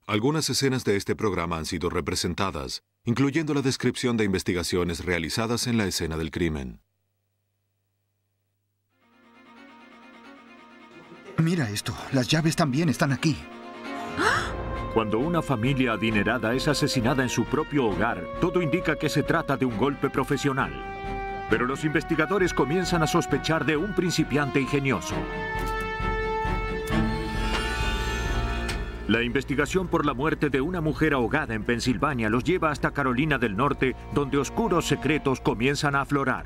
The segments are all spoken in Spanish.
Algunas escenas de este programa han sido representadas, incluyendo la descripción de investigaciones realizadas en la escena del crimen. Mira esto, las llaves también están aquí. Cuando una familia adinerada es asesinada en su propio hogar, todo indica que se trata de un golpe profesional. Pero los investigadores comienzan a sospechar de un principiante ingenioso. La investigación por la muerte de una mujer ahogada en Pensilvania los lleva hasta Carolina del Norte, donde oscuros secretos comienzan a aflorar.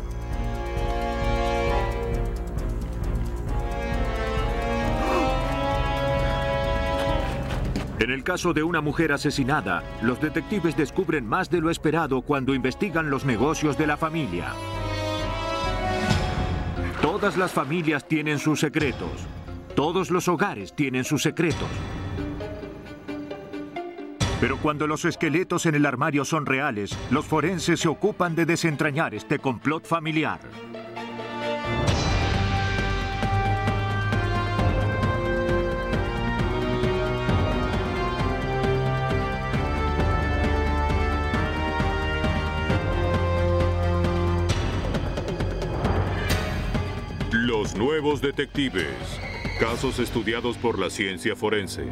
En el caso de una mujer asesinada, los detectives descubren más de lo esperado cuando investigan los negocios de la familia. Todas las familias tienen sus secretos. Todos los hogares tienen sus secretos. Pero cuando los esqueletos en el armario son reales, los forenses se ocupan de desentrañar este complot familiar. Los nuevos detectives. Casos estudiados por la ciencia forense.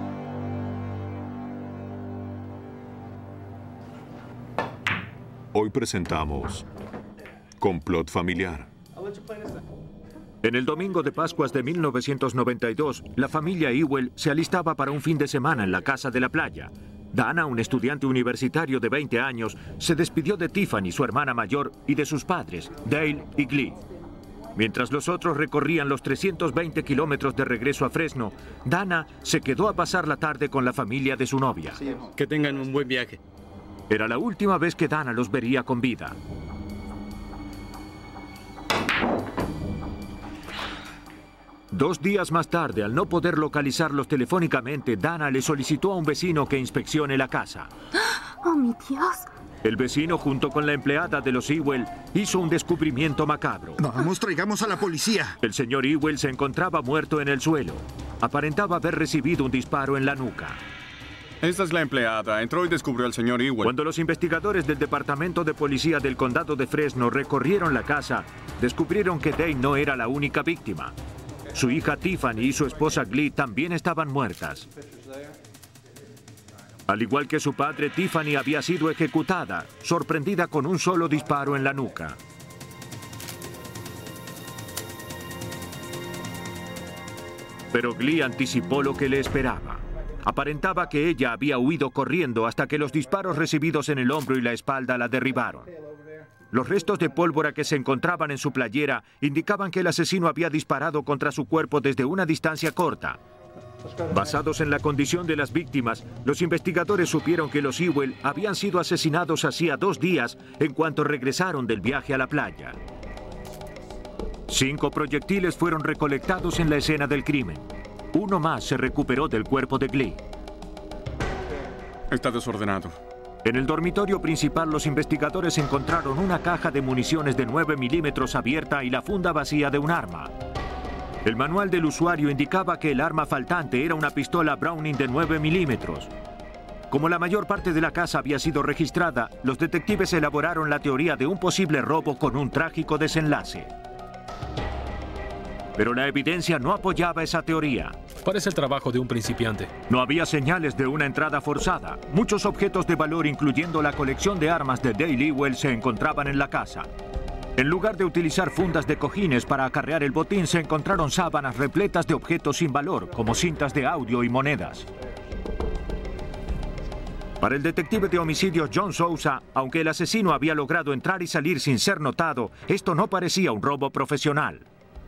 Hoy presentamos Complot Familiar. En el domingo de Pascuas de 1992, la familia Ewell se alistaba para un fin de semana en la casa de la playa. Dana, un estudiante universitario de 20 años, se despidió de Tiffany, su hermana mayor, y de sus padres, Dale y Glee. Mientras los otros recorrían los 320 kilómetros de regreso a Fresno, Dana se quedó a pasar la tarde con la familia de su novia. Que tengan un buen viaje. Era la última vez que Dana los vería con vida. Dos días más tarde, al no poder localizarlos telefónicamente, Dana le solicitó a un vecino que inspeccione la casa. ¡Oh, mi Dios! El vecino, junto con la empleada de los Ewell, hizo un descubrimiento macabro. Vamos, traigamos a la policía. El señor Ewell se encontraba muerto en el suelo. Aparentaba haber recibido un disparo en la nuca. Esta es la empleada. Entró y descubrió al señor Ewell. Cuando los investigadores del Departamento de Policía del Condado de Fresno recorrieron la casa, descubrieron que Dane no era la única víctima. Su hija Tiffany y su esposa Glee también estaban muertas. Al igual que su padre, Tiffany había sido ejecutada, sorprendida con un solo disparo en la nuca. Pero Glee anticipó lo que le esperaba. Aparentaba que ella había huido corriendo hasta que los disparos recibidos en el hombro y la espalda la derribaron. Los restos de pólvora que se encontraban en su playera indicaban que el asesino había disparado contra su cuerpo desde una distancia corta. Basados en la condición de las víctimas, los investigadores supieron que los Ewell habían sido asesinados hacía 2 días en cuanto regresaron del viaje a la playa. 5 proyectiles fueron recolectados en la escena del crimen. Uno más se recuperó del cuerpo de Glee. Está desordenado. En el dormitorio principal, los investigadores encontraron una caja de municiones de 9 milímetros abierta y la funda vacía de un arma. El manual del usuario indicaba que el arma faltante era una pistola Browning de 9 milímetros. Como la mayor parte de la casa había sido registrada, los detectives elaboraron la teoría de un posible robo con un trágico desenlace. Pero la evidencia no apoyaba esa teoría. Parece el trabajo de un principiante. No había señales de una entrada forzada. Muchos objetos de valor, incluyendo la colección de armas de Dale Ewell, se encontraban en la casa. En lugar de utilizar fundas de cojines para acarrear el botín, se encontraron sábanas repletas de objetos sin valor, como cintas de audio y monedas. Para el detective de homicidios John Sousa, aunque el asesino había logrado entrar y salir sin ser notado, esto no parecía un robo profesional.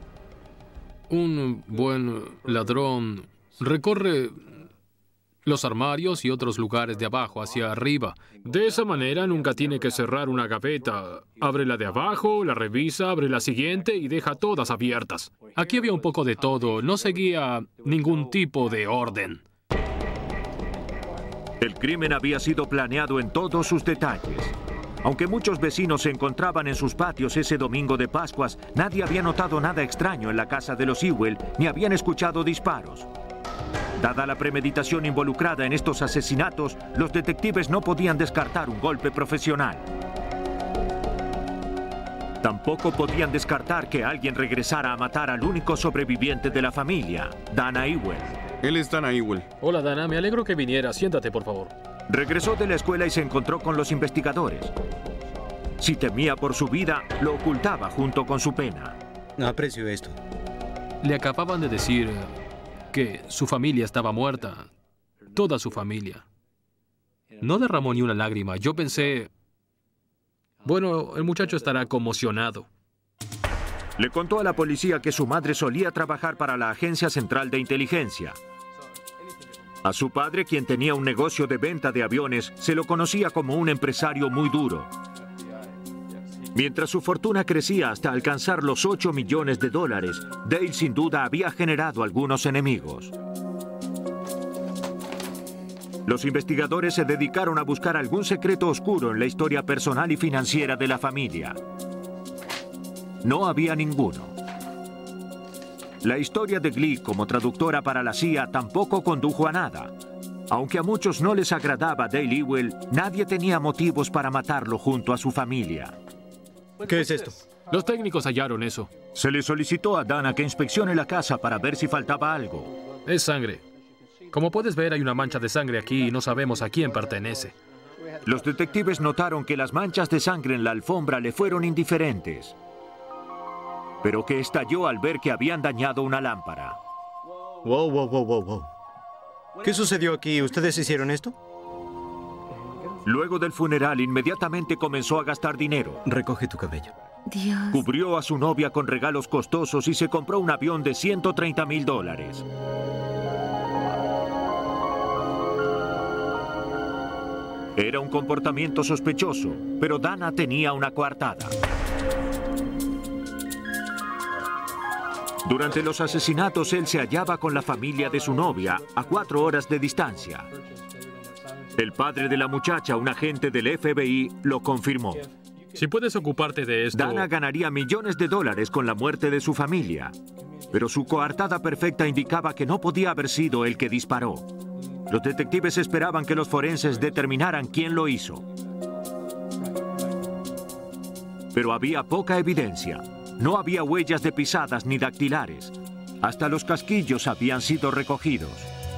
Un buen ladrón recorre los armarios y otros lugares de abajo hacia arriba. De esa manera nunca tiene que cerrar una gaveta. Abre la de abajo, la revisa, abre la siguiente y deja todas abiertas. Aquí había un poco de todo, no seguía ningún tipo de orden. El crimen había sido planeado en todos sus detalles. Aunque muchos vecinos se encontraban en sus patios ese domingo de Pascuas, nadie había notado nada extraño en la casa de los Ewell, ni habían escuchado disparos. Dada la premeditación involucrada en estos asesinatos, los detectives no podían descartar un golpe profesional. Tampoco podían descartar que alguien regresara a matar al único sobreviviente de la familia, Dana Ewell. Él es Dana Ewell. Hola, Dana. Me alegro que viniera. Siéntate, por favor. Regresó de la escuela y se encontró con los investigadores. Si temía por su vida, lo ocultaba junto con su pena. Aprecio esto. Le acababan de decir que su familia estaba muerta. Toda su familia. No derramó ni una lágrima. Yo pensé... Bueno, el muchacho estará conmocionado. Le contó a la policía que su madre solía trabajar para la Agencia Central de Inteligencia. A su padre, quien tenía un negocio de venta de aviones, se lo conocía como un empresario muy duro. Mientras su fortuna crecía hasta alcanzar los $8 millones, Dale sin duda había generado algunos enemigos. Los investigadores se dedicaron a buscar algún secreto oscuro en la historia personal y financiera de la familia. No había ninguno. La historia de Glick como traductora para la CIA tampoco condujo a nada. Aunque a muchos no les agradaba Dale Ewell, nadie tenía motivos para matarlo junto a su familia. ¿Qué es esto? Los técnicos hallaron eso. Se le solicitó a Dana que inspeccione la casa para ver si faltaba algo. Es sangre. Como puedes ver, hay una mancha de sangre aquí y no sabemos a quién pertenece. Los detectives notaron que las manchas de sangre en la alfombra le fueron indiferentes, pero que estalló al ver que habían dañado una lámpara. Wow. ¿Qué sucedió aquí? ¿Ustedes hicieron esto? Luego del funeral, inmediatamente comenzó a gastar dinero. Recoge tu cabello. Dios. Cubrió a su novia con regalos costosos y se compró un avión de $130,000. Era un comportamiento sospechoso, pero Dana tenía una coartada. Durante los asesinatos, él se hallaba con la familia de su novia a 4 horas de distancia. El padre de la muchacha, un agente del FBI, lo confirmó. Si puedes ocuparte de esto... Dana ganaría millones de dólares con la muerte de su familia, pero su coartada perfecta indicaba que no podía haber sido el que disparó. Los detectives esperaban que los forenses determinaran quién lo hizo. Pero había poca evidencia. No había huellas de pisadas ni dactilares. Hasta los casquillos habían sido recogidos.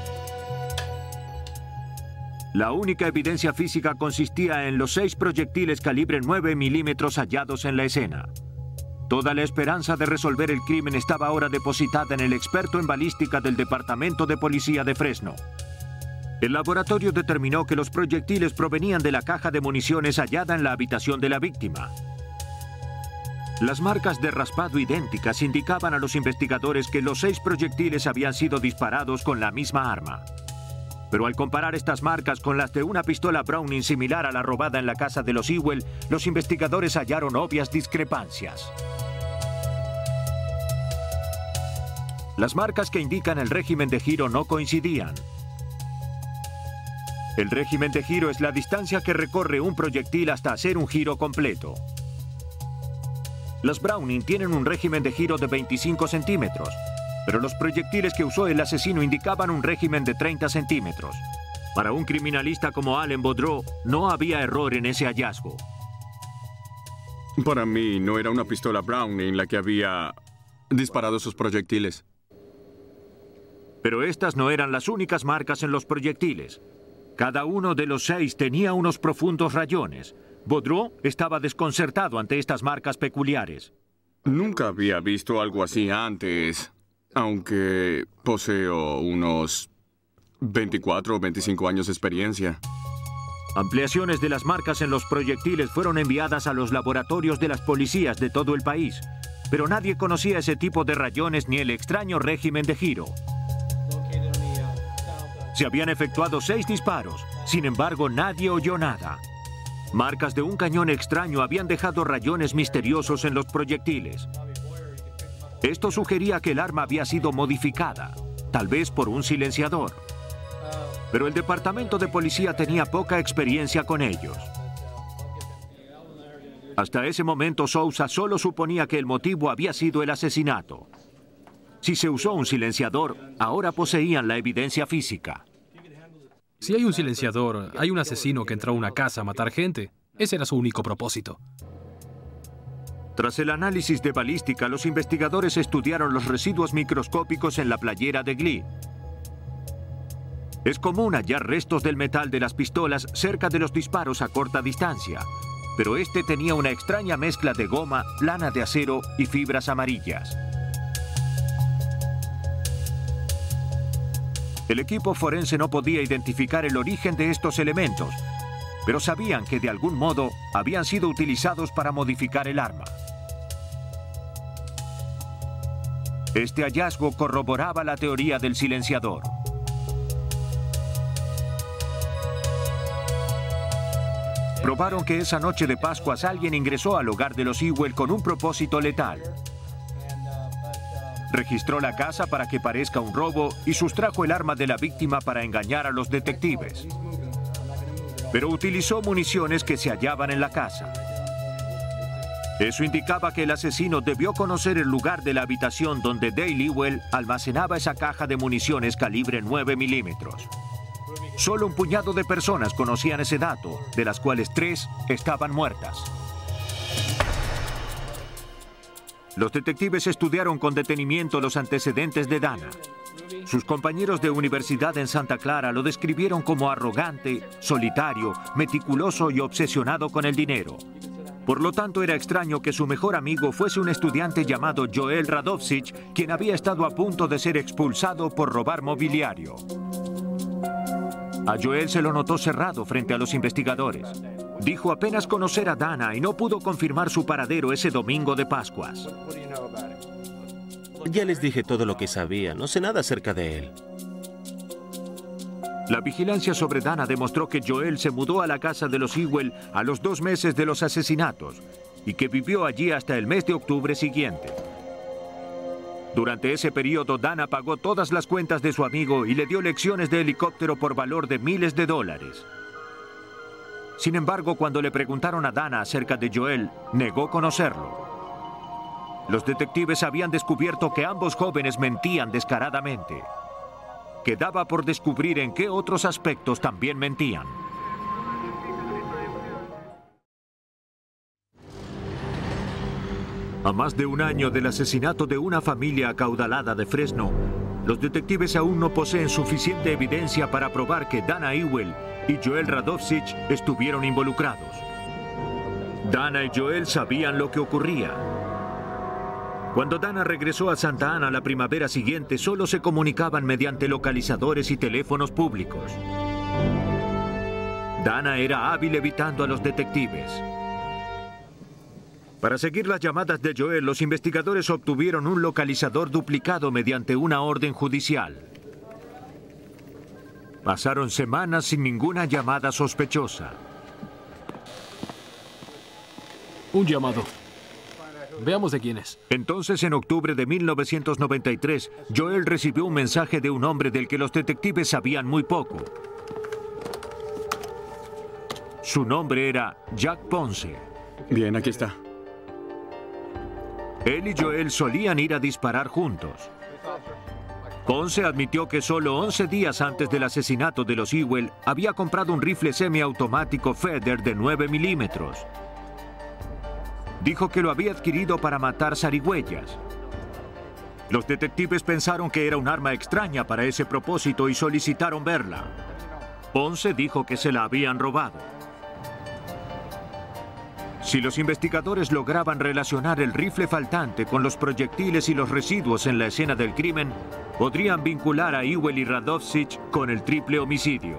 La única evidencia física consistía en los 6 proyectiles calibre 9 milímetros hallados en la escena. Toda la esperanza de resolver el crimen estaba ahora depositada en el experto en balística del Departamento de Policía de Fresno. El laboratorio determinó que los proyectiles provenían de la caja de municiones hallada en la habitación de la víctima. Las marcas de raspado idénticas indicaban a los investigadores que los 6 proyectiles habían sido disparados con la misma arma. Pero al comparar estas marcas con las de una pistola Browning similar a la robada en la casa de los Ewell, los investigadores hallaron obvias discrepancias. Las marcas que indican el régimen de giro no coincidían. El régimen de giro es la distancia que recorre un proyectil hasta hacer un giro completo. Las Browning tienen un régimen de giro de 25 centímetros, pero los proyectiles que usó el asesino indicaban un régimen de 30 centímetros. Para un criminalista como Allen Boudreaux, no había error en ese hallazgo. Para mí, no era una pistola Browning la que había disparado sus proyectiles. Pero estas no eran las únicas marcas en los proyectiles. Cada uno de los 6 tenía unos profundos rayones. Boudreaux estaba desconcertado ante estas marcas peculiares. Nunca había visto algo así antes, aunque poseo unos 24 o 25 años de experiencia. Ampliaciones de las marcas en los proyectiles fueron enviadas a los laboratorios de las policías de todo el país, pero nadie conocía ese tipo de rayones ni el extraño régimen de giro. Se habían efectuado 6 disparos, sin embargo nadie oyó nada. Marcas de un cañón extraño habían dejado rayones misteriosos en los proyectiles. Esto sugería que el arma había sido modificada, tal vez por un silenciador. Pero el departamento de policía tenía poca experiencia con ellos. Hasta ese momento Sousa solo suponía que el motivo había sido el asesinato. Si se usó un silenciador, ahora poseían la evidencia física. Si hay un silenciador, hay un asesino que entró a una casa a matar gente. Ese era su único propósito. Tras el análisis de balística, los investigadores estudiaron los residuos microscópicos en la playera de Glee. Es común hallar restos del metal de las pistolas cerca de los disparos a corta distancia, pero este tenía una extraña mezcla de goma, lana de acero y fibras amarillas. El equipo forense no podía identificar el origen de estos elementos, pero sabían que de algún modo habían sido utilizados para modificar el arma. Este hallazgo corroboraba la teoría del silenciador. Probaron que esa noche de Pascuas alguien ingresó al hogar de los Ewell con un propósito letal. Registró la casa para que parezca un robo y sustrajo el arma de la víctima para engañar a los detectives. Pero utilizó municiones que se hallaban en la casa. Eso indicaba que el asesino debió conocer el lugar de la habitación donde Dale Ewell almacenaba esa caja de municiones calibre 9 milímetros. Solo un puñado de personas conocían ese dato, de las cuales 3 estaban muertas. Los detectives estudiaron con detenimiento los antecedentes de Dana. Sus compañeros de universidad en Santa Clara lo describieron como arrogante, solitario, meticuloso y obsesionado con el dinero. Por lo tanto, era extraño que su mejor amigo fuese un estudiante llamado Joel Radovsich, quien había estado a punto de ser expulsado por robar mobiliario. A Joel se lo notó cerrado frente a los investigadores. Dijo apenas conocer a Dana y no pudo confirmar su paradero ese domingo de Pascuas. Ya les dije todo lo que sabía. No sé nada acerca de él. La vigilancia sobre Dana demostró que Joel se mudó a la casa de los Ewell a los 2 meses de los asesinatos y que vivió allí hasta el mes de octubre siguiente. Durante ese periodo, Dana pagó todas las cuentas de su amigo y le dio lecciones de helicóptero por valor de miles de dólares. Sin embargo, cuando le preguntaron a Dana acerca de Joel, negó conocerlo. Los detectives habían descubierto que ambos jóvenes mentían descaradamente. Quedaba por descubrir en qué otros aspectos también mentían. A más de un año del asesinato de una familia acaudalada de Fresno, los detectives aún no poseen suficiente evidencia para probar que Dana Ewell y Joel Radovsich estuvieron involucrados. Dana y Joel sabían lo que ocurría. Cuando Dana regresó a Santa Ana la primavera siguiente, solo se comunicaban mediante localizadores y teléfonos públicos. Dana era hábil evitando a los detectives. Para seguir las llamadas de Joel, los investigadores obtuvieron un localizador duplicado mediante una orden judicial. Pasaron semanas sin ninguna llamada sospechosa. Un llamado. Veamos de quién es. Entonces, en octubre de 1993, Joel recibió un mensaje de un hombre del que los detectives sabían muy poco. Su nombre era Jack Ponce. Bien, aquí está. Él y Joel solían ir a disparar juntos. Ponce admitió que solo 11 días antes del asesinato de los Ewell había comprado un rifle semiautomático Feder de 9 milímetros. Dijo que lo había adquirido para matar zarigüeyas. Los detectives pensaron que era un arma extraña para ese propósito y solicitaron verla. Ponce dijo que se la habían robado. Si los investigadores lograban relacionar el rifle faltante con los proyectiles y los residuos en la escena del crimen, podrían vincular a Ewell y Radovsich con el triple homicidio.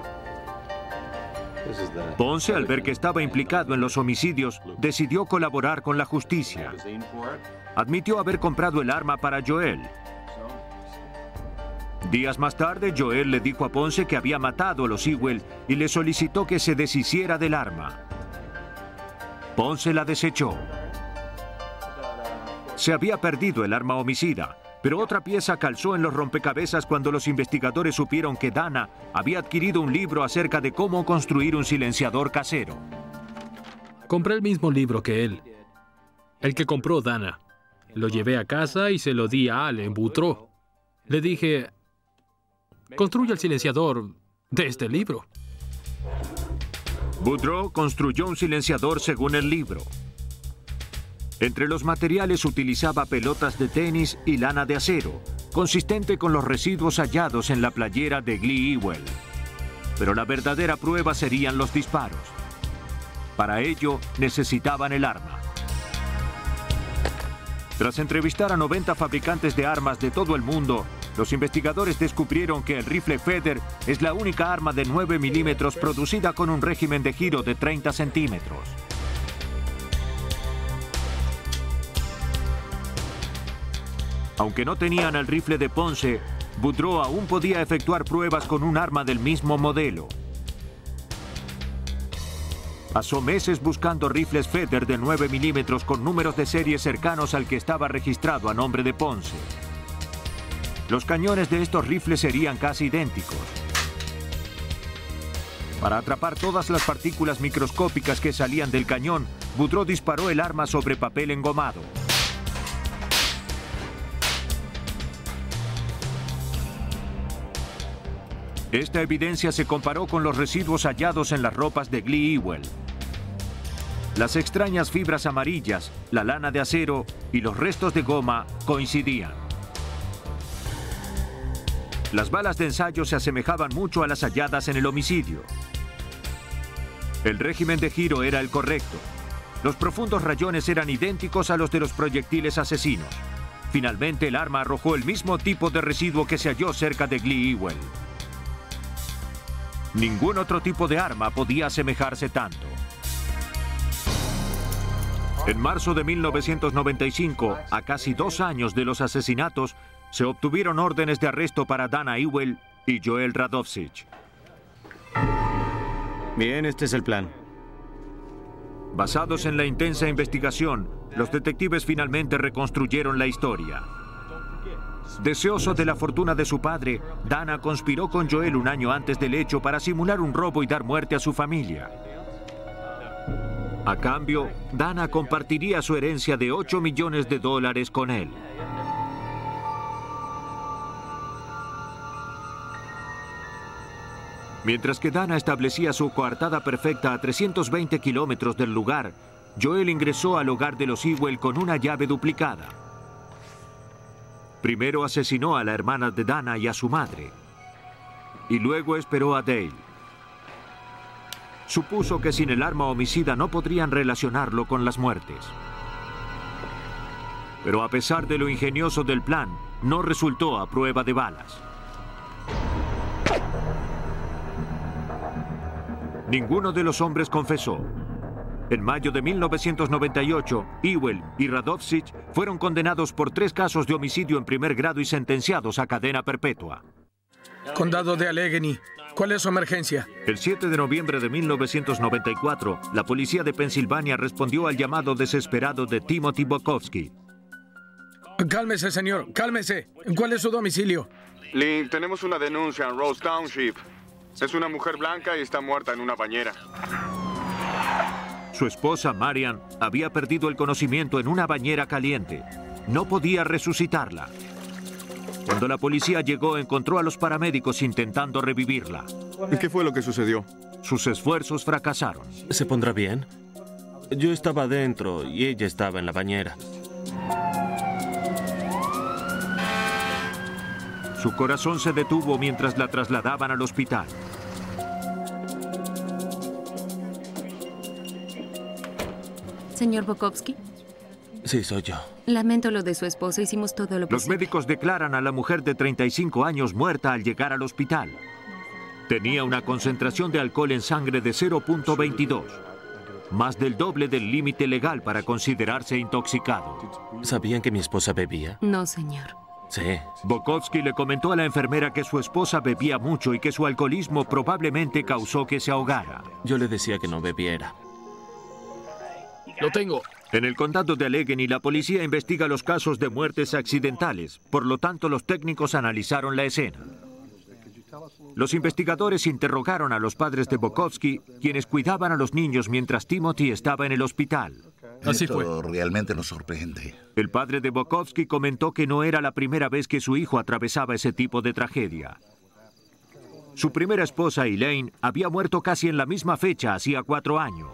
Ponce, al ver que estaba implicado en los homicidios, decidió colaborar con la justicia. Admitió haber comprado el arma para Joel. Días más tarde, Joel le dijo a Ponce que había matado a los Ewell y le solicitó que se deshiciera del arma. Ponce la desechó. Se había perdido el arma homicida, pero otra pieza calzó en los rompecabezas cuando los investigadores supieron que Dana había adquirido un libro acerca de cómo construir un silenciador casero. Compré el mismo libro que él. El que compró Dana. Lo llevé a casa y se lo di a Allen Boudreaux. Le dije, construye el silenciador de este libro. Boudreaux construyó un silenciador según el libro. Entre los materiales utilizaba pelotas de tenis y lana de acero, consistente con los residuos hallados en la playera de Glee Ewell. Pero la verdadera prueba serían los disparos. Para ello, necesitaban el arma. Tras entrevistar a 90 fabricantes de armas de todo el mundo, los investigadores descubrieron que el rifle Feather es la única arma de 9 milímetros producida con un régimen de giro de 30 centímetros. Aunque no tenían el rifle de Ponce, Boudreaux aún podía efectuar pruebas con un arma del mismo modelo. Pasó meses buscando rifles Feather de 9 milímetros con números de serie cercanos al que estaba registrado a nombre de Ponce. Los cañones de estos rifles serían casi idénticos. Para atrapar todas las partículas microscópicas que salían del cañón, Boudreaux disparó el arma sobre papel engomado. Esta evidencia se comparó con los residuos hallados en las ropas de Glee Ewell. Las extrañas fibras amarillas, la lana de acero y los restos de goma coincidían. Las balas de ensayo se asemejaban mucho a las halladas en el homicidio. El régimen de giro era el correcto. Los profundos rayones eran idénticos a los de los proyectiles asesinos. Finalmente, el arma arrojó el mismo tipo de residuo que se halló cerca de Glee Ewell. Ningún otro tipo de arma podía asemejarse tanto. En marzo de 1995, a casi 2 años de los asesinatos, se obtuvieron órdenes de arresto para Dana Ewell y Joel Radovsich. Bien, este es el plan. Basados en la intensa investigación, los detectives finalmente reconstruyeron la historia. Deseoso de la fortuna de su padre, Dana conspiró con Joel un año antes del hecho para simular un robo y dar muerte a su familia. A cambio, Dana compartiría su herencia de $8 millones con él. Mientras que Dana establecía su coartada perfecta a 320 kilómetros del lugar, Joel ingresó al hogar de los Ewell con una llave duplicada. Primero asesinó a la hermana de Dana y a su madre, y luego esperó a Dale. Supuso que sin el arma homicida no podrían relacionarlo con las muertes. Pero a pesar de lo ingenioso del plan, no resultó a prueba de balas. Ninguno de los hombres confesó. En mayo de 1998, Ewell y Radovsich fueron condenados por 3 casos de homicidio en primer grado y sentenciados a cadena perpetua. Condado de Allegheny, ¿cuál es su emergencia? El 7 de noviembre de 1994, la policía de Pensilvania respondió al llamado desesperado de Timothy Bokovsky. Cálmese, señor, cálmese. ¿Cuál es su domicilio? Lee, tenemos una denuncia en Rose Township. Es una mujer blanca y está muerta en una bañera. Su esposa, Marian, había perdido el conocimiento en una bañera caliente. No podía resucitarla. Cuando la policía llegó, encontró a los paramédicos intentando revivirla. ¿Qué fue lo que sucedió? Sus esfuerzos fracasaron. ¿Se pondrá bien? Yo estaba adentro y ella estaba en la bañera. Su corazón se detuvo mientras la trasladaban al hospital. Señor Bokovsky. Sí, soy yo. Lamento lo de su esposa. Hicimos todo lo posible. Los médicos declaran a la mujer de 35 años muerta al llegar al hospital. Tenía una concentración de alcohol en sangre de 0.22, más del doble del límite legal para considerarse intoxicado. ¿Sabían que mi esposa bebía? No, señor. Sí. Bokovsky le comentó a la enfermera que su esposa bebía mucho y que su alcoholismo probablemente causó que se ahogara. Yo le decía que no bebiera. Lo tengo. En el condado de Allegheny, la policía investiga los casos de muertes accidentales. Por lo tanto, los técnicos analizaron la escena. Los investigadores interrogaron a los padres de Bokovsky, quienes cuidaban a los niños mientras Timothy estaba en el hospital. Así Esto fue. realmente nos sorprende. El padre de Bokovsky comentó que no era la primera vez que su hijo atravesaba ese tipo de tragedia. Su primera esposa, Elaine, había muerto casi en la misma fecha, hacía 4 años.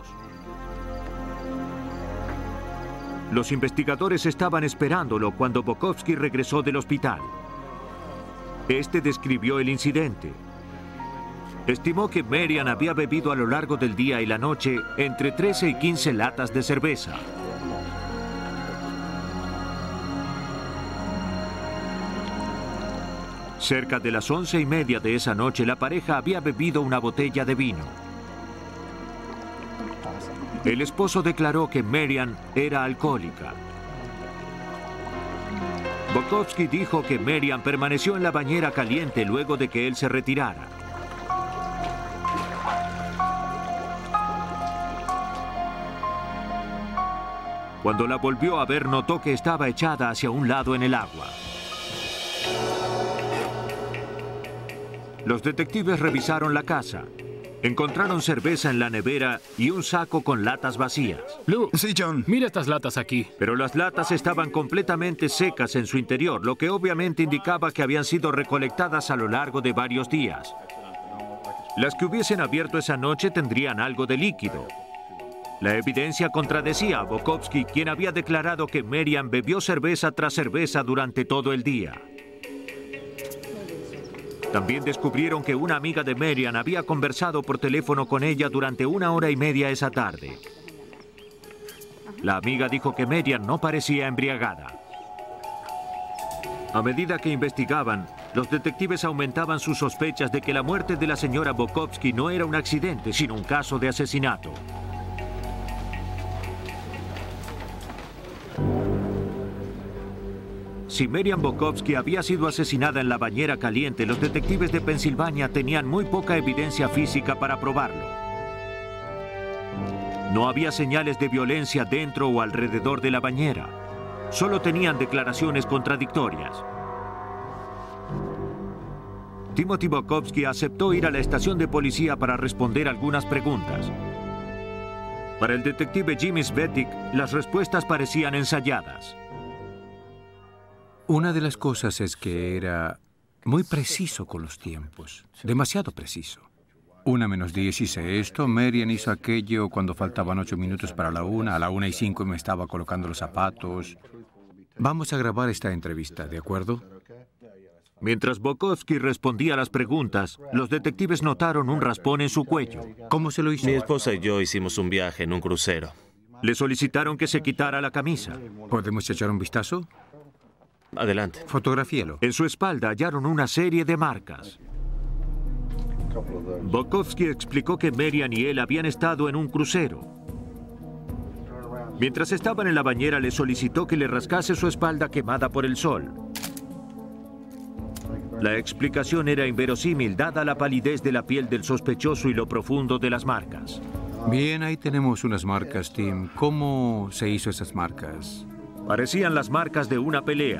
Los investigadores estaban esperándolo cuando Bokovsky regresó del hospital. Este describió el incidente. Estimó que Marian había bebido a lo largo del día y la noche entre 13 y 15 latas de cerveza. Cerca de las 11:30 de esa noche, la pareja había bebido una botella de vino. El esposo declaró que Marian era alcohólica. Bokovsky dijo que Marian permaneció en la bañera caliente luego de que él se retirara. Cuando la volvió a ver, notó que estaba echada hacia un lado en el agua. Los detectives revisaron la casa. Encontraron cerveza en la nevera y un saco con latas vacías. Lou, Sí, John. mira estas latas aquí. Pero las latas estaban completamente secas en su interior, lo que obviamente indicaba que habían sido recolectadas a lo largo de varios días. Las que hubiesen abierto esa noche tendrían algo de líquido. La evidencia contradecía a Bokovsky, quien había declarado que Marian bebió cerveza tras cerveza durante todo el día. También descubrieron que una amiga de Marian había conversado por teléfono con ella durante 1 hora y media esa tarde. La amiga dijo que Marian no parecía embriagada. A medida que investigaban, los detectives aumentaban sus sospechas de que la muerte de la señora Bokovsky no era un accidente, sino un caso de asesinato. Si Marian Bokovsky había sido asesinada en la bañera caliente, los detectives de Pensilvania tenían muy poca evidencia física para probarlo. No había señales de violencia dentro o alrededor de la bañera. Solo tenían declaraciones contradictorias. Timothy Bokovsky aceptó ir a la estación de policía para responder algunas preguntas. Para el detective Jimmy Svetic, las respuestas parecían ensayadas. Una de las cosas es que era muy preciso con los tiempos, demasiado preciso. 1:10 hice esto, Marian hizo aquello cuando faltaban 8 minutos para la 1, a la 1:05 me estaba colocando los zapatos. Vamos a grabar esta entrevista, ¿de acuerdo? Mientras Bokovsky respondía a las preguntas, los detectives notaron un raspón en su cuello. ¿Cómo se lo hizo? Mi esposa y yo hicimos un viaje en un crucero. Le solicitaron que se quitara la camisa. ¿Podemos echar un vistazo? Adelante. Fotografíelo. En su espalda hallaron una serie de marcas. Bokovsky explicó que Marian y él habían estado en un crucero. Mientras estaban en la bañera, le solicitó que le rascase su espalda quemada por el sol. La explicación era inverosímil, dada la palidez de la piel del sospechoso y lo profundo de las marcas. Bien, ahí tenemos unas marcas, Tim. ¿Cómo se hizo esas marcas? Parecían las marcas de una pelea.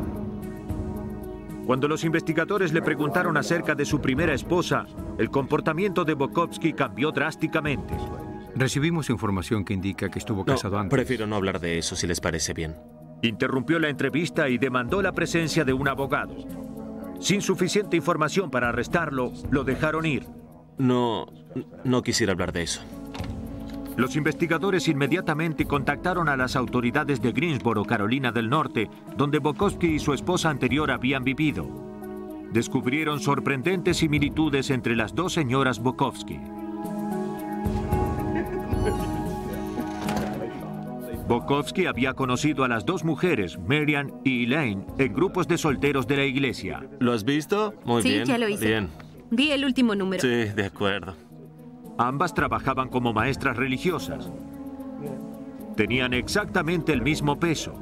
Cuando los investigadores le preguntaron acerca de su primera esposa, el comportamiento de Bokovsky cambió drásticamente. Recibimos información que indica que estuvo casado antes. Prefiero no hablar de eso, si les parece bien. Interrumpió la entrevista y demandó la presencia de un abogado. Sin suficiente información para arrestarlo, lo dejaron ir. No quisiera hablar de eso. Los investigadores inmediatamente contactaron a las autoridades de Greensboro, Carolina del Norte, donde Bokovsky y su esposa anterior habían vivido. Descubrieron sorprendentes similitudes entre las dos señoras Bokovsky. Bokovsky había conocido a las dos mujeres, Marian y Elaine, en grupos de solteros de la iglesia. ¿Lo has visto? Muy bien. Sí, ya lo hice. Bien. Vi el último número. Sí, de acuerdo. Ambas trabajaban como maestras religiosas. Tenían exactamente el mismo peso.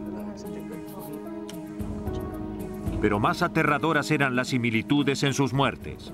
Pero más aterradoras eran las similitudes en sus muertes.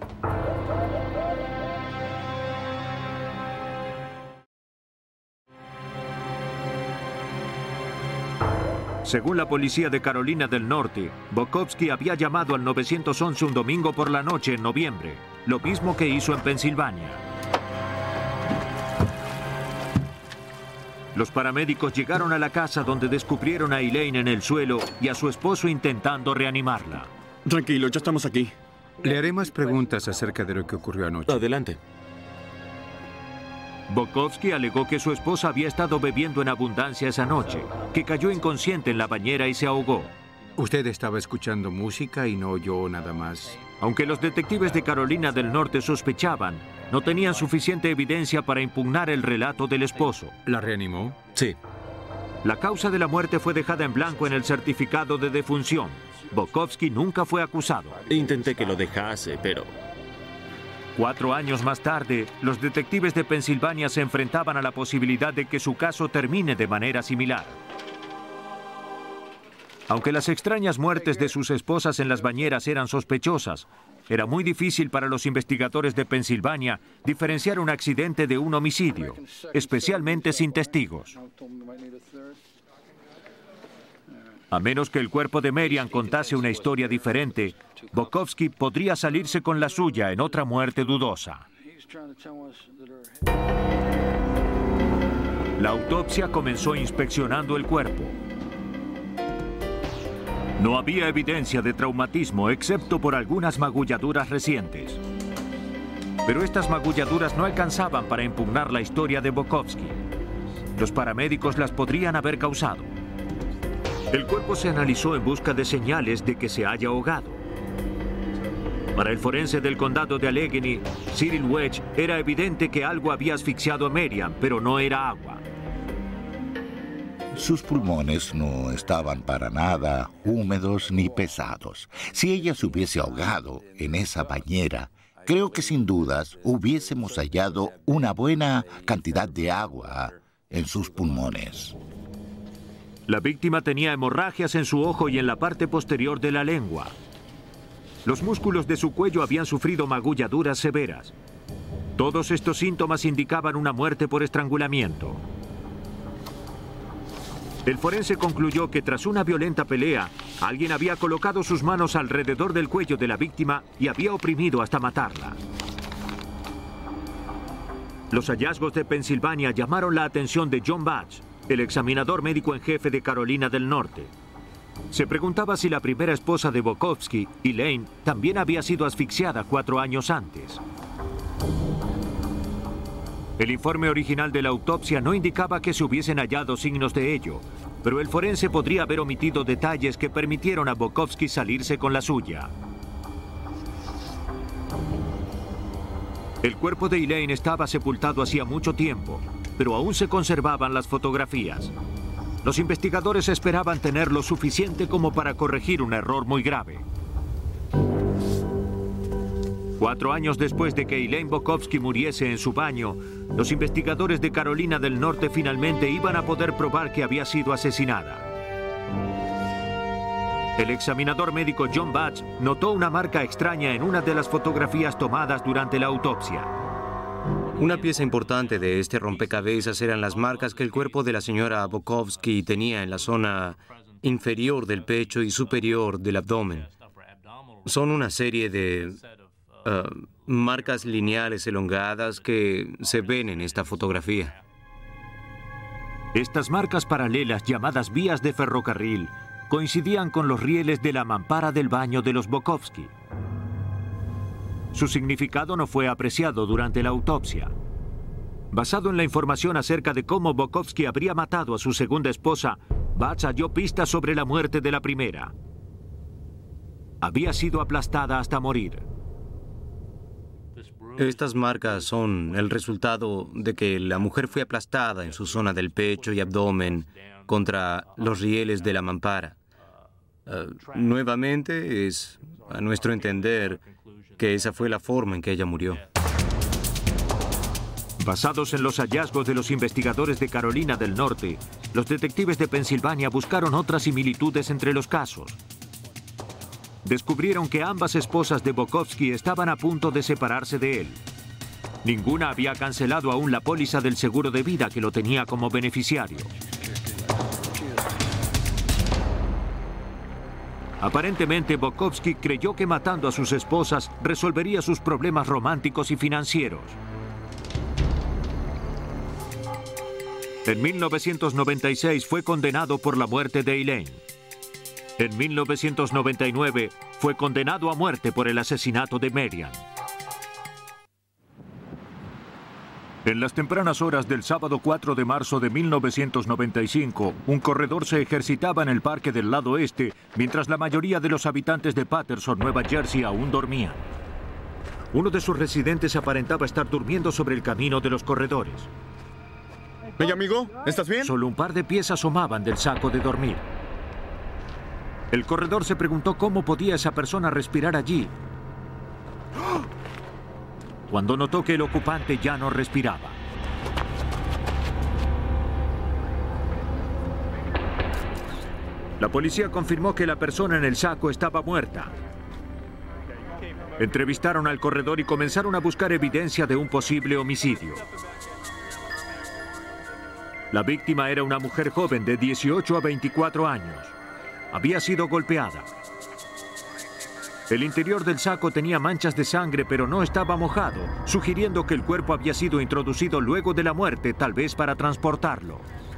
Según la policía de Carolina del Norte, Bokovsky había llamado al 911 un domingo por la noche en noviembre, lo mismo que hizo en Pensilvania. Los paramédicos llegaron a la casa donde descubrieron a Elaine en el suelo y a su esposo intentando reanimarla. Tranquilo, ya estamos aquí. Le haré más preguntas acerca de lo que ocurrió anoche. Adelante. Bokovsky alegó que su esposa había estado bebiendo en abundancia esa noche, que cayó inconsciente en la bañera y se ahogó. Usted estaba escuchando música y no oyó nada más. Aunque los detectives de Carolina del Norte sospechaban, no tenían suficiente evidencia para impugnar el relato del esposo. ¿La reanimó? Sí. La causa de la muerte fue dejada en blanco en el certificado de defunción. Bokovsky nunca fue acusado. Intenté que lo dejase, pero... 4 años más tarde, los detectives de Pensilvania se enfrentaban a la posibilidad de que su caso termine de manera similar. Aunque las extrañas muertes de sus esposas en las bañeras eran sospechosas, era muy difícil para los investigadores de Pensilvania diferenciar un accidente de un homicidio, especialmente sin testigos. A menos que el cuerpo de Merian contase una historia diferente, Bokovsky podría salirse con la suya en otra muerte dudosa. La autopsia comenzó inspeccionando el cuerpo. No había evidencia de traumatismo excepto por algunas magulladuras recientes. Pero estas magulladuras no alcanzaban para impugnar la historia de Bokovsky. Los paramédicos las podrían haber causado. El cuerpo se analizó en busca de señales de que se haya ahogado. Para el forense del condado de Allegheny, Cyril Wedge, era evidente que algo había asfixiado a Merian, pero no era agua. Sus pulmones no estaban para nada húmedos ni pesados. Si ella se hubiese ahogado en esa bañera, creo que sin dudas hubiésemos hallado una buena cantidad de agua en sus pulmones. La víctima tenía hemorragias en su ojo y en la parte posterior de la lengua. Los músculos de su cuello habían sufrido magulladuras severas. Todos estos síntomas indicaban una muerte por estrangulamiento. El forense concluyó que tras una violenta pelea, alguien había colocado sus manos alrededor del cuello de la víctima y había oprimido hasta matarla. Los hallazgos de Pensilvania llamaron la atención de John Batch, el examinador médico en jefe de Carolina del Norte. Se preguntaba si la primera esposa de Bokovsky, Elaine, también había sido asfixiada 4 años antes. El informe original de la autopsia no indicaba que se hubiesen hallado signos de ello, pero el forense podría haber omitido detalles que permitieron a Bokovsky salirse con la suya. El cuerpo de Elaine estaba sepultado hacía mucho tiempo, pero aún se conservaban las fotografías. Los investigadores esperaban tener lo suficiente como para corregir un error muy grave. 4 años después de que Elaine Bokovsky muriese en su baño, los investigadores de Carolina del Norte finalmente iban a poder probar que había sido asesinada. El examinador médico John Batch notó una marca extraña en una de las fotografías tomadas durante la autopsia. Una pieza importante de este rompecabezas eran las marcas que el cuerpo de la señora Bokovsky tenía en la zona inferior del pecho y superior del abdomen. Son una serie de marcas lineales elongadas que se ven en esta fotografía. Estas marcas paralelas, llamadas vías de ferrocarril, coincidían con los rieles de la mampara del baño de los Bokovsky. Su significado no fue apreciado durante la autopsia. Basado en la información acerca de cómo Bokovsky habría matado a su segunda esposa, Batch halló pistas sobre la muerte de la primera. Había sido aplastada hasta morir. Estas marcas son el resultado de que la mujer fue aplastada en su zona del pecho y abdomen contra los rieles de la mampara. Nuevamente, es a nuestro entender que esa fue la forma en que ella murió. Basados en los hallazgos de los investigadores de Carolina del Norte, los detectives de Pensilvania buscaron otras similitudes entre los casos. Descubrieron que ambas esposas de Bokovsky estaban a punto de separarse de él. Ninguna había cancelado aún la póliza del seguro de vida que lo tenía como beneficiario. Aparentemente, Bokovsky creyó que matando a sus esposas resolvería sus problemas románticos y financieros. En 1996 fue condenado por la muerte de Elaine. En 1999 fue condenado a muerte por el asesinato de Marian. En las tempranas horas del sábado 4 de marzo de 1995, un corredor se ejercitaba en el parque del lado este, mientras la mayoría de los habitantes de Paterson, Nueva Jersey, aún dormían. Uno de sus residentes aparentaba estar durmiendo sobre el camino de los corredores. Hey, amigo, ¿estás bien? Solo un par de pies asomaban del saco de dormir. El corredor se preguntó cómo podía esa persona respirar allí, cuando notó que el ocupante ya no respiraba. La policía confirmó que la persona en el saco estaba muerta. Entrevistaron al corredor y comenzaron a buscar evidencia de un posible homicidio. La víctima era una mujer joven de 18 a 24 años. Había sido golpeada. El interior del saco tenía manchas de sangre, pero no estaba mojado, sugiriendo que el cuerpo había sido introducido luego de la muerte, tal vez para transportarlo.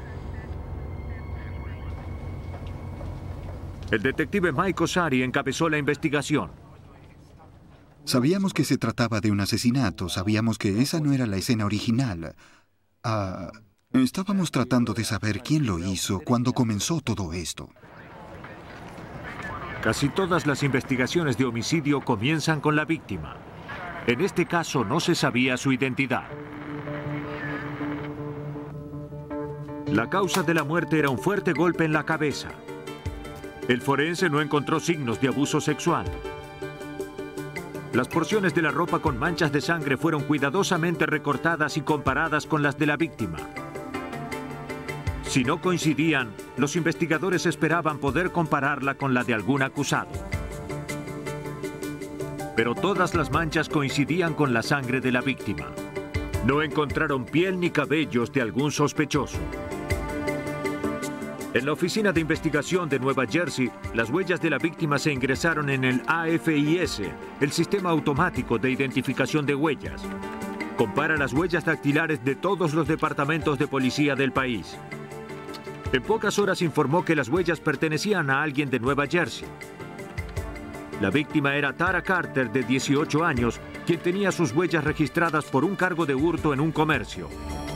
El detective Mike Ossari encabezó la investigación. Sabíamos que se trataba de un asesinato, sabíamos que esa no era la escena original. Estábamos tratando de saber quién lo hizo cuando comenzó todo esto. Casi todas las investigaciones de homicidio comienzan con la víctima. En este caso no se sabía su identidad. La causa de la muerte era un fuerte golpe en la cabeza. El forense no encontró signos de abuso sexual. Las porciones de la ropa con manchas de sangre fueron cuidadosamente recortadas y comparadas con las de la víctima. Si no coincidían, los investigadores esperaban poder compararla con la de algún acusado. Pero todas las manchas coincidían con la sangre de la víctima. No encontraron piel ni cabellos de algún sospechoso. En la Oficina de Investigación de Nueva Jersey, las huellas de la víctima se ingresaron en el AFIS, el Sistema Automático de Identificación de Huellas. Compara las huellas dactilares de todos los departamentos de policía del país. En pocas horas informó que las huellas pertenecían a alguien de Nueva Jersey. La víctima era Tara Carter, de 18 años, quien tenía sus huellas registradas por un cargo de hurto en un comercio.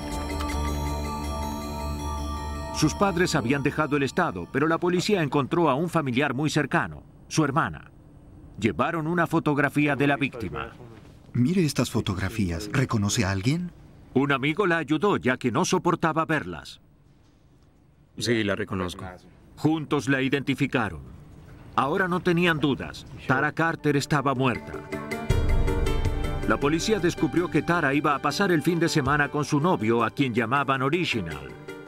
Sus padres habían dejado el estado, pero la policía encontró a un familiar muy cercano, su hermana. Llevaron una fotografía de la víctima. Mire estas fotografías. ¿Reconoce a alguien? Un amigo la ayudó, ya que no soportaba verlas. Sí, la reconozco. Juntos la identificaron. Ahora no tenían dudas. Tara Carter estaba muerta. La policía descubrió que Tara iba a pasar el fin de semana con su novio, a quien llamaban Original.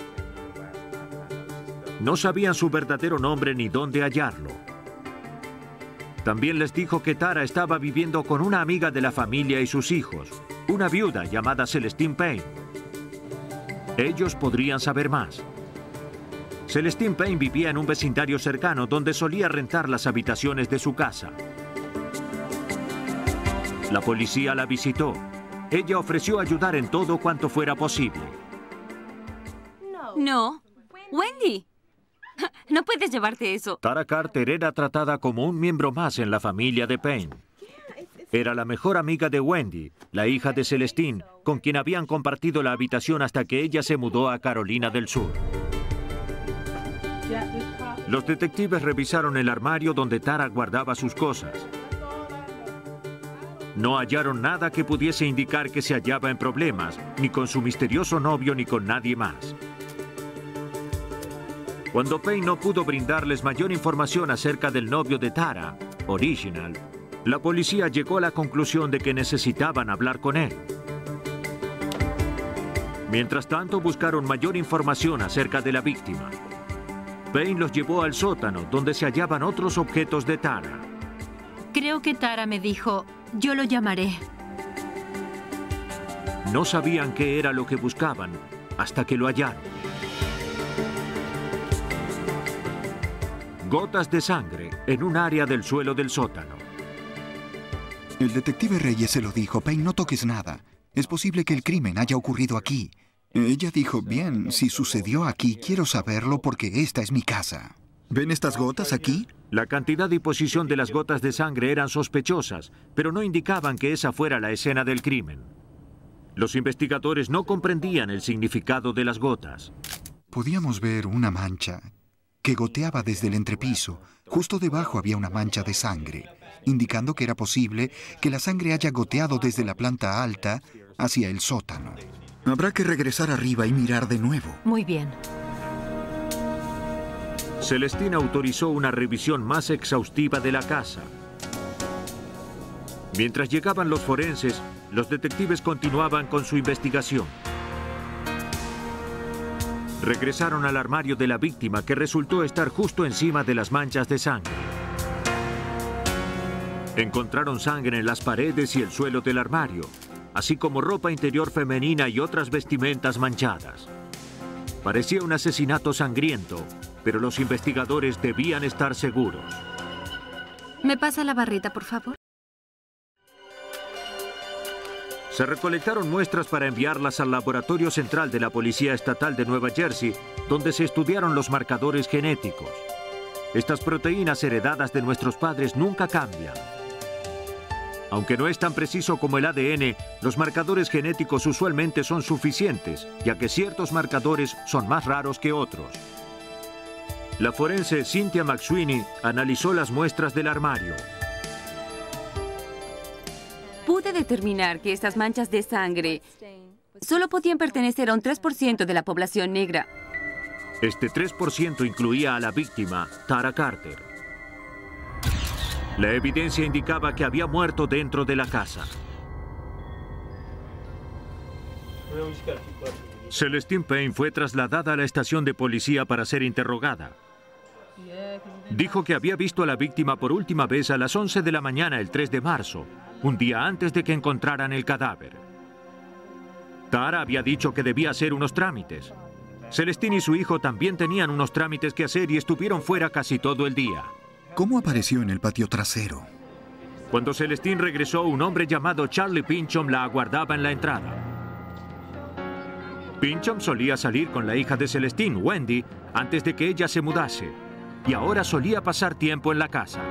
No sabían su verdadero nombre ni dónde hallarlo. También les dijo que Tara estaba viviendo con una amiga de la familia y sus hijos, una viuda llamada Celestine Payne. Ellos podrían saber más. Celestine Payne vivía en un vecindario cercano donde solía rentar las habitaciones de su casa. La policía la visitó. Ella ofreció ayudar en todo cuanto fuera posible. No. Wendy, no puedes llevarte eso. Tara Carter era tratada como un miembro más en la familia de Payne. Era la mejor amiga de Wendy, la hija de Celestine, con quien habían compartido la habitación hasta que ella se mudó a Carolina del Sur. Los detectives revisaron el armario donde Tara guardaba sus cosas. No hallaron nada que pudiese indicar que se hallaba en problemas, ni con su misterioso novio ni con nadie más. Cuando Payne no pudo brindarles mayor información acerca del novio de Tara, Original, la policía llegó a la conclusión de que necesitaban hablar con él. Mientras tanto, buscaron mayor información acerca de la víctima. Payne los llevó al sótano, donde se hallaban otros objetos de Tara. Creo que Tara me dijo, yo lo llamaré. No sabían qué era lo que buscaban, hasta que lo hallaron. Gotas de sangre en un área del suelo del sótano. El detective Reyes se lo dijo. Payne, no toques nada. Es posible que el crimen haya ocurrido aquí. Ella dijo, bien, si sucedió aquí, quiero saberlo porque esta es mi casa. ¿Ven estas gotas aquí? La cantidad y posición de las gotas de sangre eran sospechosas, pero no indicaban que esa fuera la escena del crimen. Los investigadores no comprendían el significado de las gotas. Podíamos ver una mancha que goteaba desde el entrepiso. Justo debajo había una mancha de sangre, indicando que era posible que la sangre haya goteado desde la planta alta hacia el sótano. Habrá que regresar arriba y mirar de nuevo. Muy bien. Celestine autorizó una revisión más exhaustiva de la casa. Mientras llegaban los forenses, los detectives continuaban con su investigación. Regresaron al armario de la víctima, que resultó estar justo encima de las manchas de sangre. Encontraron sangre en las paredes y el suelo del armario, así como ropa interior femenina y otras vestimentas manchadas. Parecía un asesinato sangriento, pero los investigadores debían estar seguros. ¿Me pasa la barrita, por favor? Se recolectaron muestras para enviarlas al Laboratorio Central de la Policía Estatal de Nueva Jersey, donde se estudiaron los marcadores genéticos. Estas proteínas heredadas de nuestros padres nunca cambian. Aunque no es tan preciso como el ADN, los marcadores genéticos usualmente son suficientes, ya que ciertos marcadores son más raros que otros. La forense Cynthia McSweeney analizó las muestras del armario. Pude determinar que estas manchas de sangre solo podían pertenecer a un 3% de la población negra. Este 3% incluía a la víctima, Tara Carter. La evidencia indicaba que había muerto dentro de la casa. Celestine Payne fue trasladada a la estación de policía para ser interrogada. Dijo que había visto a la víctima por última vez a las 11 de la mañana el 3 de marzo, un día antes de que encontraran el cadáver. Tara había dicho que debía hacer unos trámites. Celestine y su hijo también tenían unos trámites que hacer y estuvieron fuera casi todo el día. ¿Cómo apareció en el patio trasero? Cuando Celestine regresó, un hombre llamado Charlie Pinchom la aguardaba en la entrada. Pinchom solía salir con la hija de Celestine, Wendy, antes de que ella se mudase, y ahora solía pasar tiempo en la casa.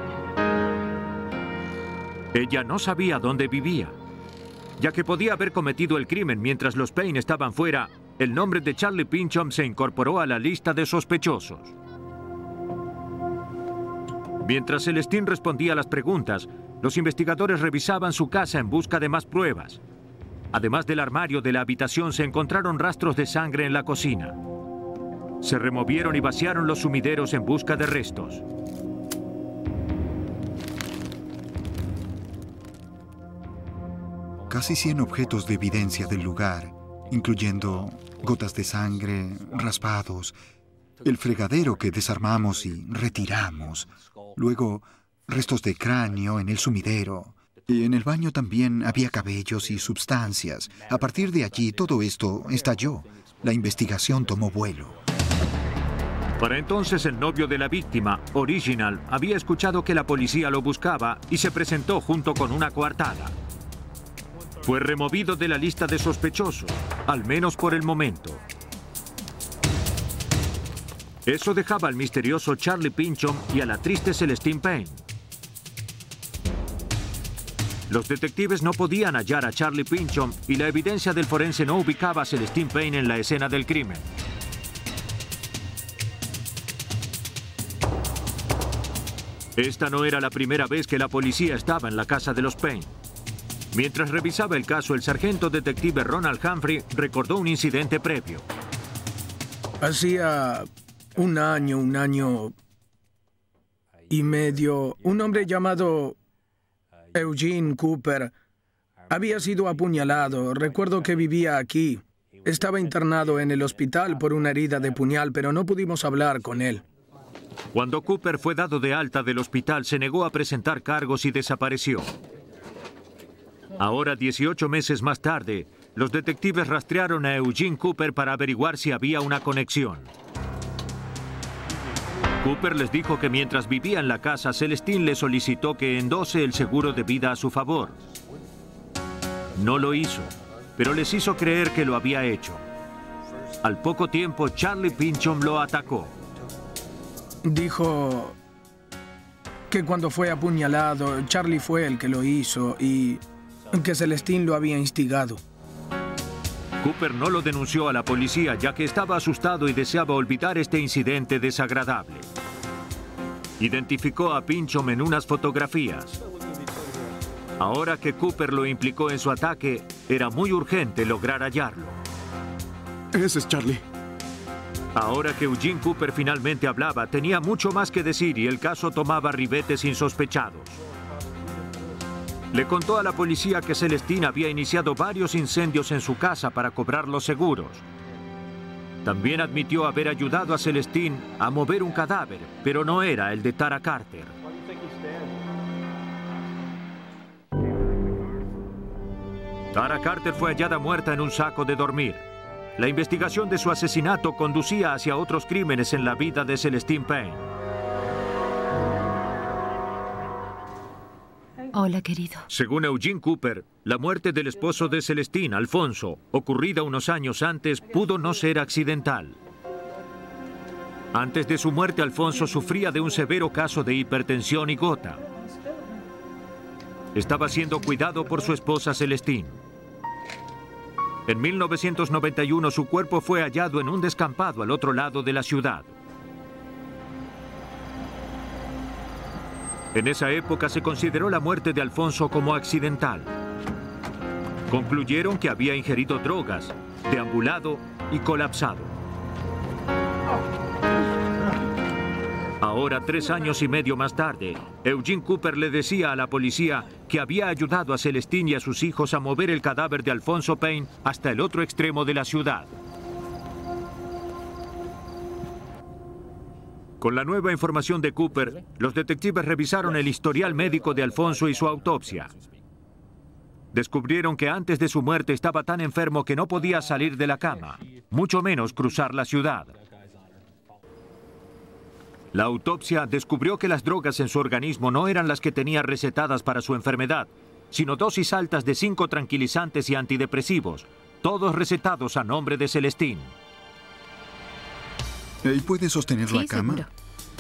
Ella no sabía dónde vivía. Ya que podía haber cometido el crimen mientras los Payne estaban fuera, el nombre de Charlie Pinchom se incorporó a la lista de sospechosos. Mientras Celestine respondía a las preguntas, los investigadores revisaban su casa en busca de más pruebas. Además del armario de la habitación, se encontraron rastros de sangre en la cocina. Se removieron y vaciaron los sumideros en busca de restos. Casi 100 objetos de evidencia del lugar, incluyendo gotas de sangre, raspados, el fregadero que desarmamos y retiramos, luego restos de cráneo en el sumidero, y en el baño también había cabellos y sustancias. A partir de allí todo esto estalló. La investigación tomó vuelo. Para entonces el novio de la víctima, Original, había escuchado que la policía lo buscaba y se presentó junto con una coartada. Fue removido de la lista de sospechosos, al menos por el momento. Eso dejaba al misterioso Charlie Pinchom y a la triste Celestine Payne. Los detectives no podían hallar a Charlie Pinchom y la evidencia del forense no ubicaba a Celestine Payne en la escena del crimen. Esta no era la primera vez que la policía estaba en la casa de los Payne. Mientras revisaba el caso, el sargento detective Ronald Humphrey recordó un incidente previo. Hacía un año y medio, un hombre llamado Eugene Cooper había sido apuñalado. Recuerdo que vivía aquí. Estaba internado en el hospital por una herida de puñal, pero no pudimos hablar con él. Cuando Cooper fue dado de alta del hospital, se negó a presentar cargos y desapareció. Ahora, 18 meses más tarde, los detectives rastrearon a Eugene Cooper para averiguar si había una conexión. Cooper les dijo que mientras vivía en la casa, Celestine le solicitó que endose el seguro de vida a su favor. No lo hizo, pero les hizo creer que lo había hecho. Al poco tiempo, Charlie Pynchon lo atacó. Dijo que cuando fue apuñalado, Charlie fue el que lo hizo y que Celestine lo había instigado. Cooper no lo denunció a la policía ya que estaba asustado y deseaba olvidar este incidente desagradable. Identificó a Pynchon en unas fotografías. Ahora que Cooper lo implicó en su ataque, era muy urgente lograr hallarlo. Ese es Charlie. Ahora que Eugene Cooper finalmente hablaba, tenía mucho más que decir y el caso tomaba ribetes insospechados. Le contó a la policía que Celestine había iniciado varios incendios en su casa para cobrar los seguros. También admitió haber ayudado a Celestine a mover un cadáver, pero no era el de Tara Carter. Tara Carter fue hallada muerta en un saco de dormir. La investigación de su asesinato conducía hacia otros crímenes en la vida de Celestine Payne. Hola, querido. Según Eugene Cooper, la muerte del esposo de Celestine, Alfonso, ocurrida unos años antes, pudo no ser accidental. Antes de su muerte, Alfonso sufría de un severo caso de hipertensión y gota. Estaba siendo cuidado por su esposa Celestine. En 1991 su cuerpo fue hallado en un descampado al otro lado de la ciudad. En esa época se consideró la muerte de Alfonso como accidental. Concluyeron que había ingerido drogas, deambulado y colapsado. Ahora, 3 años y medio más tarde, Eugene Cooper le decía a la policía que había ayudado a Celestine y a sus hijos a mover el cadáver de Alfonso Payne hasta el otro extremo de la ciudad. Con la nueva información de Cooper, los detectives revisaron el historial médico de Alfonso y su autopsia. Descubrieron que antes de su muerte estaba tan enfermo que no podía salir de la cama, mucho menos cruzar la ciudad. La autopsia descubrió que las drogas en su organismo no eran las que tenía recetadas para su enfermedad, sino dosis altas de 5 tranquilizantes y antidepresivos, todos recetados a nombre de Celestine. ¿Y puede sostener la cama? Seguro.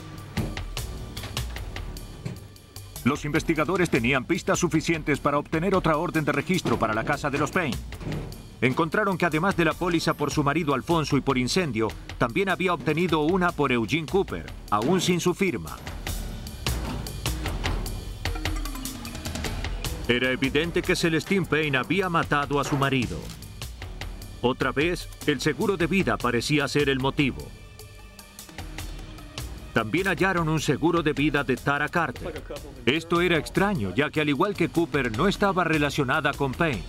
Los investigadores tenían pistas suficientes para obtener otra orden de registro para la casa de los Payne. Encontraron que además de la póliza por su marido Alfonso y por incendio, también había obtenido una por Eugene Cooper, aún sin su firma. Era evidente que Celestine Payne había matado a su marido. Otra vez, el seguro de vida parecía ser el motivo. También hallaron un seguro de vida de Tara Carter. Esto era extraño, ya que al igual que Cooper, no estaba relacionada con Payne.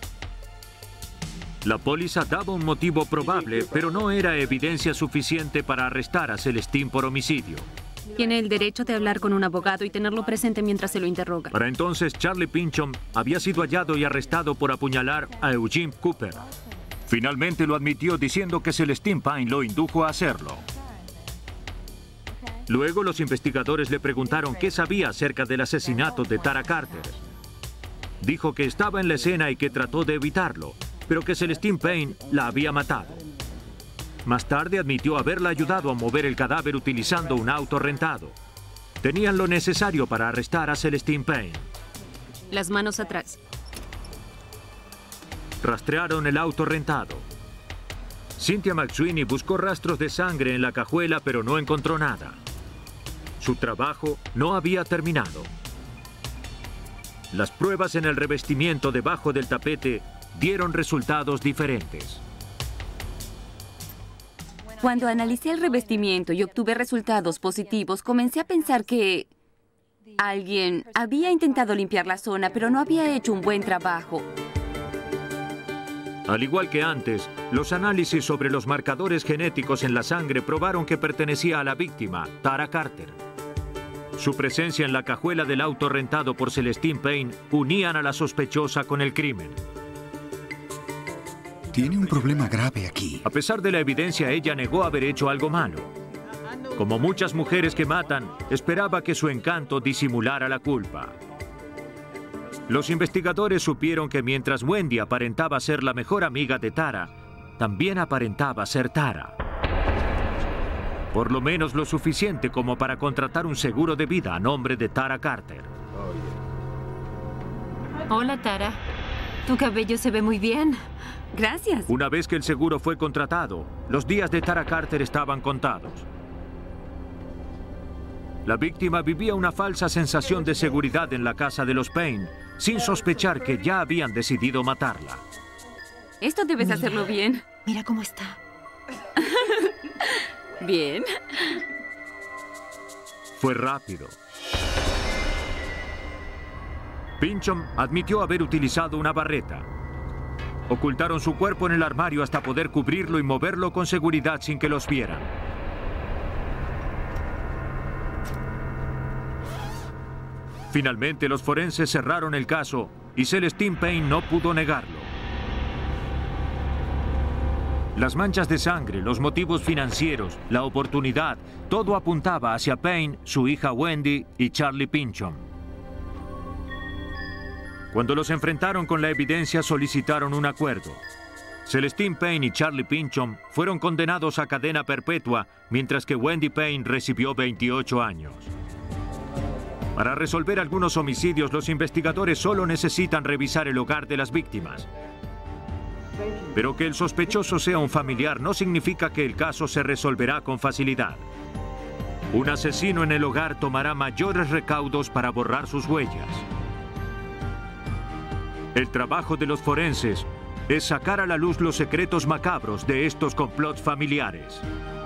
La póliza daba un motivo probable, pero no era evidencia suficiente para arrestar a Celestine por homicidio. Tiene el derecho de hablar con un abogado y tenerlo presente mientras se lo interroga. Para entonces, Charlie Pynchon había sido hallado y arrestado por apuñalar a Eugene Cooper. Finalmente lo admitió diciendo que Celestine Payne lo indujo a hacerlo. Luego los investigadores le preguntaron qué sabía acerca del asesinato de Tara Carter. Dijo que estaba en la escena y que trató de evitarlo, pero que Celestine Payne la había matado. Más tarde admitió haberla ayudado a mover el cadáver utilizando un auto rentado. Tenían lo necesario para arrestar a Celestine Payne. Las manos atrás. Rastrearon el auto rentado. Cynthia McSweeney buscó rastros de sangre en la cajuela, pero no encontró nada. Su trabajo no había terminado. Las pruebas en el revestimiento debajo del tapete dieron resultados diferentes. Cuando analicé el revestimiento y obtuve resultados positivos, comencé a pensar que alguien había intentado limpiar la zona, pero no había hecho un buen trabajo. Al igual que antes, los análisis sobre los marcadores genéticos en la sangre probaron que pertenecía a la víctima, Tara Carter. Su presencia en la cajuela del auto rentado por Celestine Payne unían a la sospechosa con el crimen. Tiene un problema grave aquí. A pesar de la evidencia, ella negó haber hecho algo malo. Como muchas mujeres que matan, esperaba que su encanto disimulara la culpa. Los investigadores supieron que mientras Wendy aparentaba ser la mejor amiga de Tara, también aparentaba ser Tara. Por lo menos lo suficiente como para contratar un seguro de vida a nombre de Tara Carter. Hola, Tara. Tu cabello se ve muy bien. Gracias. Una vez que el seguro fue contratado, los días de Tara Carter estaban contados. La víctima vivía una falsa sensación de seguridad en la casa de los Payne, sin sospechar que ya habían decidido matarla. Esto debes hacerlo bien. Mira cómo está. Bien. Fue rápido. Pinchom admitió haber utilizado una barreta. Ocultaron su cuerpo en el armario hasta poder cubrirlo y moverlo con seguridad sin que los vieran. Finalmente, los forenses cerraron el caso y Celestine Payne no pudo negarlo. Las manchas de sangre, los motivos financieros, la oportunidad, todo apuntaba hacia Payne, su hija Wendy y Charlie Pinchom. Cuando los enfrentaron con la evidencia, solicitaron un acuerdo. Celestine Payne y Charlie Pinchom fueron condenados a cadena perpetua, mientras que Wendy Payne recibió 28 años. Para resolver algunos homicidios, los investigadores solo necesitan revisar el hogar de las víctimas. Pero que el sospechoso sea un familiar no significa que el caso se resolverá con facilidad. Un asesino en el hogar tomará mayores recaudos para borrar sus huellas. El trabajo de los forenses es sacar a la luz los secretos macabros de estos complots familiares.